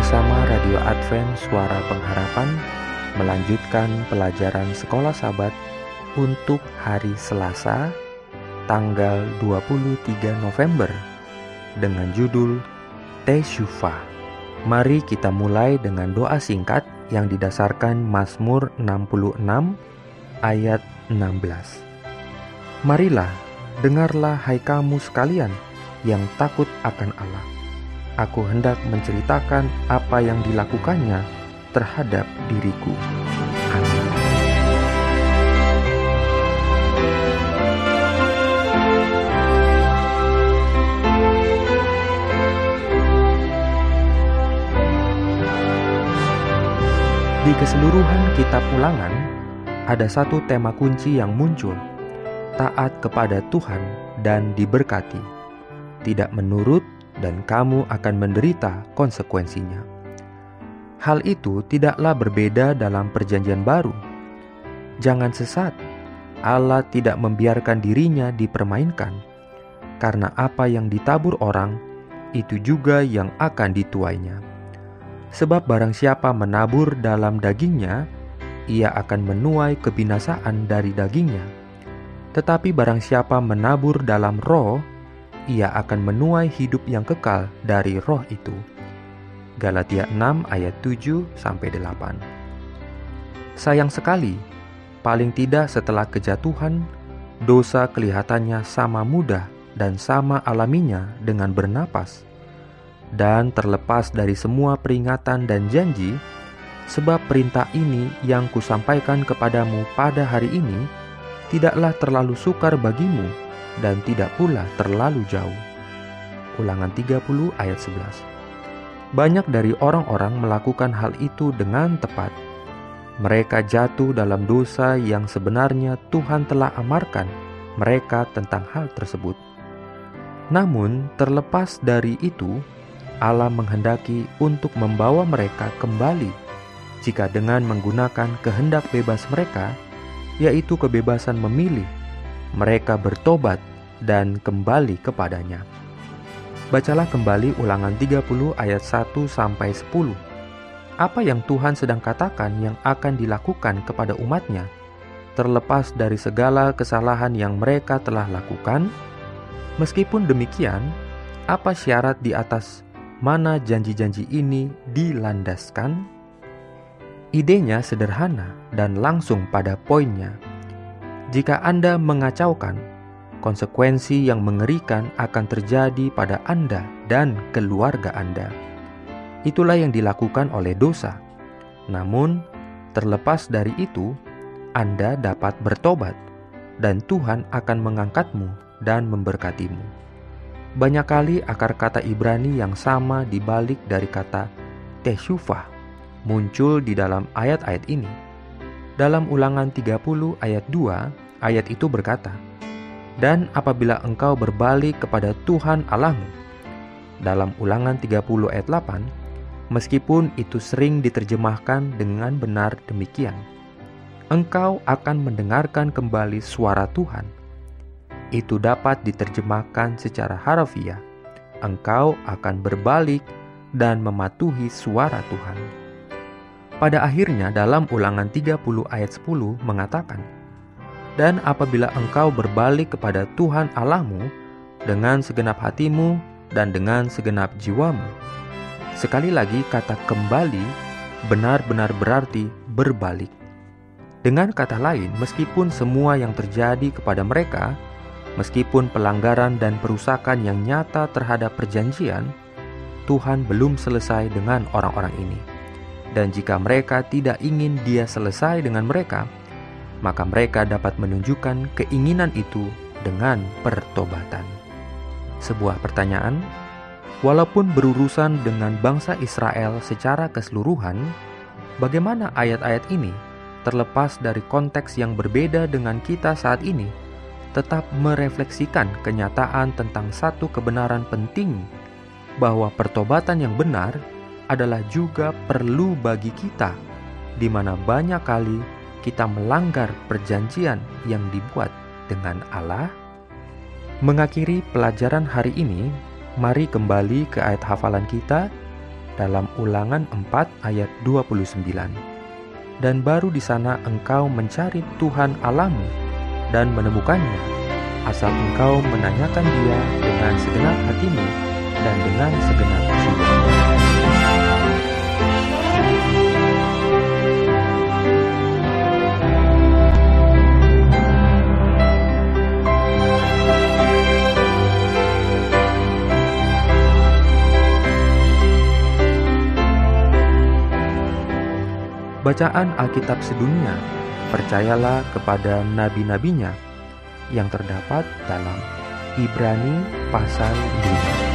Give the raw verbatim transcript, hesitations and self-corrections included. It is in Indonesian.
bersama Radio Advent Suara Pengharapan melanjutkan pelajaran Sekolah Sabat untuk hari Selasa, tanggal dua puluh tiga November dengan judul Teshuvah. Mari kita mulai dengan doa singkat yang didasarkan Mazmur enam puluh enam ayat enam belas. Marilah, dengarlah hai kamu sekalian yang takut akan Allah. Aku hendak menceritakan apa yang dilakukannya terhadap diriku. Amin. Di keseluruhan kitab Ulangan, ada satu tema kunci yang muncul: taat kepada Tuhan dan diberkati. Tidak menurut dan kamu akan menderita konsekuensinya. Hal itu tidaklah berbeda dalam Perjanjian Baru. Jangan sesat, Allah tidak membiarkan dirinya dipermainkan, karena apa yang ditabur orang, itu juga yang akan dituainya. Sebab barang siapa menabur dalam dagingnya, ia akan menuai kebinasaan dari dagingnya. Tetapi barang siapa menabur dalam roh, ia akan menuai hidup yang kekal dari roh itu. Galatia enam ayat tujuh sampai delapan. Sayang sekali, paling tidak setelah kejatuhan, dosa kelihatannya sama mudah dan sama alaminya dengan bernapas. Dan terlepas dari semua peringatan dan janji, sebab perintah ini yang kusampaikan kepadamu pada hari ini tidaklah terlalu sukar bagimu, dan tidak pula terlalu jauh. Ulangan tiga puluh ayat sebelas. Banyak dari orang-orang melakukan hal itu dengan tepat. Mereka jatuh dalam dosa yang sebenarnya Tuhan telah amarkan mereka tentang hal tersebut. Namun terlepas dari itu, Allah menghendaki untuk membawa mereka kembali jika dengan menggunakan kehendak bebas mereka, yaitu kebebasan memilih, mereka bertobat dan kembali kepadanya. Bacalah kembali Ulangan tiga puluh ayat satu sampai sepuluh. Apa yang Tuhan sedang katakan yang akan dilakukan kepada umatnya, terlepas dari segala kesalahan yang mereka telah lakukan? Meskipun demikian, apa syarat di atas mana janji-janji ini dilandaskan? Idenya sederhana dan langsung pada poinnya. Jika Anda mengacaukan, konsekuensi yang mengerikan akan terjadi pada Anda dan keluarga Anda. Itulah yang dilakukan oleh dosa. Namun, terlepas dari itu, Anda dapat bertobat, dan Tuhan akan mengangkatmu dan memberkatimu. Banyak kali akar kata Ibrani yang sama di balik dari kata Teshuvah muncul di dalam ayat-ayat ini. Dalam Ulangan tiga puluh ayat dua, ayat itu berkata, "Dan apabila engkau berbalik kepada Tuhan Allahmu." Dalam Ulangan tiga puluh ayat delapan, meskipun itu sering diterjemahkan dengan benar demikian, engkau akan mendengarkan kembali suara Tuhan. Itu dapat diterjemahkan secara harfiah, engkau akan berbalik dan mematuhi suara Tuhan. Pada akhirnya dalam Ulangan tiga puluh ayat sepuluh mengatakan, "Dan apabila engkau berbalik kepada Tuhan Allahmu dengan segenap hatimu dan dengan segenap jiwamu." Sekali lagi kata kembali benar-benar berarti berbalik. Dengan kata lain, meskipun semua yang terjadi kepada mereka, meskipun pelanggaran dan perusakan yang nyata terhadap perjanjian, Tuhan belum selesai dengan orang-orang ini. Dan jika mereka tidak ingin Dia selesai dengan mereka, maka mereka dapat menunjukkan keinginan itu dengan pertobatan. Sebuah pertanyaan, walaupun berurusan dengan bangsa Israel secara keseluruhan, bagaimana ayat-ayat ini, terlepas dari konteks yang berbeda dengan kita saat ini, tetap merefleksikan kenyataan tentang satu kebenaran penting, bahwa pertobatan yang benar adalah juga perlu bagi kita, di mana banyak kali kita melanggar perjanjian yang dibuat dengan Allah? Mengakhiri pelajaran hari ini, mari kembali ke ayat hafalan kita, dalam Ulangan empat ayat dua puluh sembilan. Dan baru di sana engkau mencari Tuhan Allahmu dan menemukannya, asal engkau menanyakan Dia dengan segenap hatimu dan dengan segenap jiwa. Bacaan Alkitab sedunia, percayalah kepada nabi-nabinya yang terdapat dalam Ibrani pasal dua.